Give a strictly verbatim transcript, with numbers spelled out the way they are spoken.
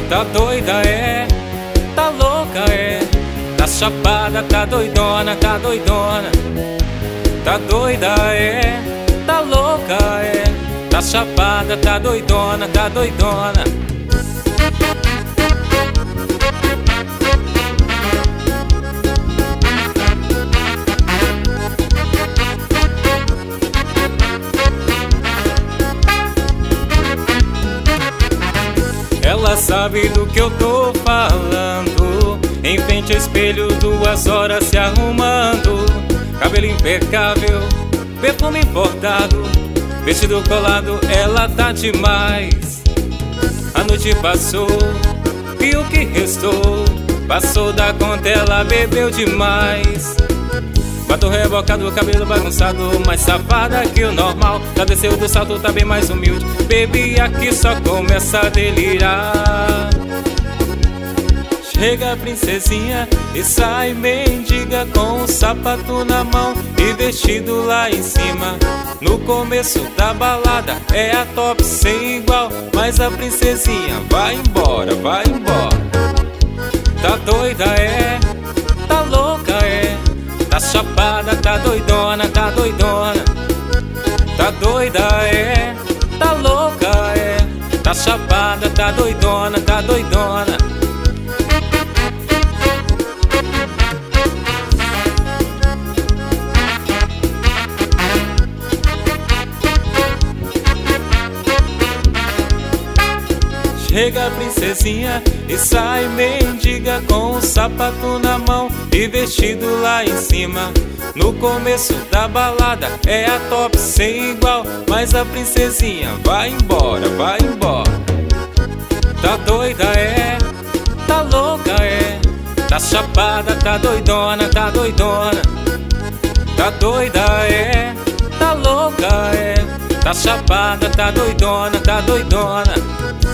Tá doida é, tá louca é, tá chapada, tá doidona, tá doidona. Tá doida é, tá louca é, tá chapada, tá doidona, tá doidona. Ela sabe do que eu tô falando. Em frente ao espelho, duas horas se arrumando. Cabelo impecável, perfume importado, vestido colado, ela tá demais. A noite passou e o que restou passou da conta, ela bebeu demais. Batom rebocado, cabelo bagunçado, mais safada que o normal. Já desceu do salto, tá bem mais humilde. Baby, aqui só começa a delirar. Chega a princesinha e sai mendiga, com o sapato na mão e vestido lá em cima. No começo da balada é a top sem igual, mas a princesinha vai embora, vai embora. Tá doida é, tá louca é, tá chapada, tá doidona, tá doidona. Tá doida é, tá louca é, tá chapada, tá doidona, tá doidona. Chega a princesinha e sai mendiga, com o sapato na mão e vestido lá em cima. No começo da balada é a top sem igual, mas a princesinha vai embora, vai embora. Tá doida é, tá louca é, tá chapada, tá doidona, tá doidona. Tá doida é, tá louca é, tá chapada, tá doidona, tá doidona.